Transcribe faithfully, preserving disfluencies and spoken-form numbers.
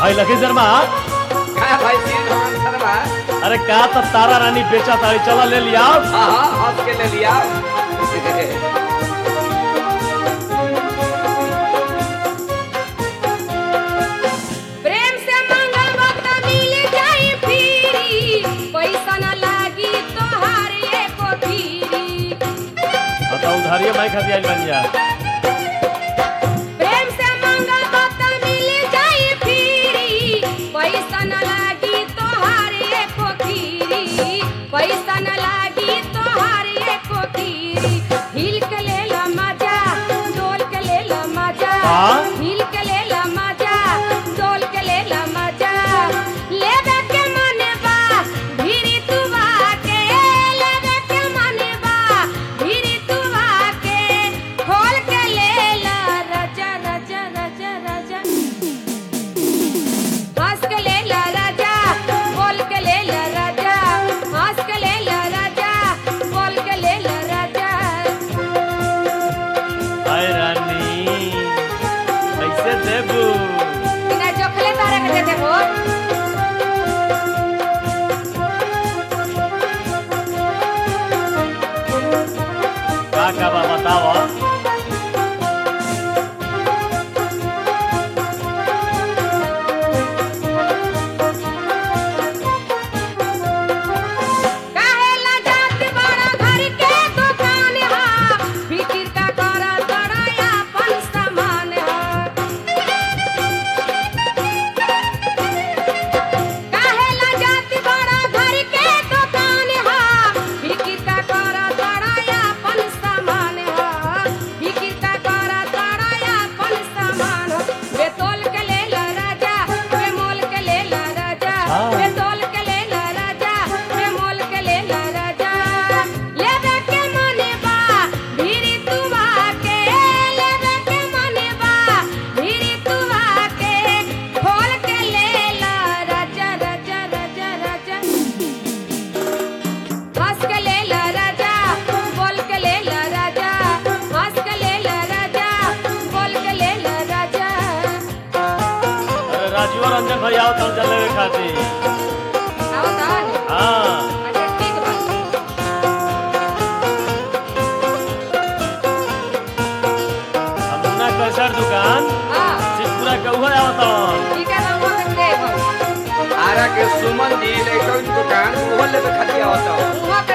भाई लखी शर्मा क्या भाई सीन भगवान शर्मा? अरे का तो तारा रानी बेचा तारी चला ले लिया। हाँ हाँ हंस के ले लिया। प्रेम से मांगल वक्त मिल जाई फिरी, पैसा न लागी तोहार एको फिरी। बताओ उधारिये भाई खाती आई बनिया। प्रेम से मांगल वक्त मिल जाई फिरी, पैसा न लागी तोहार एको फिरी, पैसा न लागी तोहार एको फिरी। हिल के लेला मजा, डोल के लेला मजा, हाँ? हिल के लेला मजा, डोल के लेला मजा। लेबे के मने बा भिरी तुवा के, लेबे के मने बा भिरी तुवा के। खोल के लेला राजा राजा राजा राजा, हंस के लेला राजा, बोल के लेला राजा, हंस के लेला राजा, बोल के लेला राजा। हाय रानी कैसे देबू? बिना जोखले तारा के देते हो। का का बा बताओ। काहेला जात बड़ा घर के दुकान हा, फिकिर का करा तड़ाया अपन सामान हा। काहेला जात बड़ा घर के दुकान हा, फिकिर का करा तड़ाया अपन सामान हा, फिकिर का करा तड़ाया अपन सामान हा। बेतोल के लेला राजा, बेमोल के लेला राजा, हाँ। बेतोल के लेला राजा, बेमोल के लेला राजा। लेबे के मने बा भिरी तुवा के, लेबे के मने बा भिरी तुवा के। खोल के लेला राजा राजा राजा राजा, हंस के लेला राजा, बोल के लेला राजा, हंस के लेला राजा, बोल के लेला राजा। अरे राजीव और रंजन भाई आओ तो चले खाती। आओ दान, हाँ अच्छा ठीक बा। हमना कैसर दुकान हाँ सिद्धपुरा कौआ आवत ठीक है ना, वो तक दे बा। आरा के सुमन जी इलेक्ट्रॉनिक दुकान वो लेके खाती आवत। वो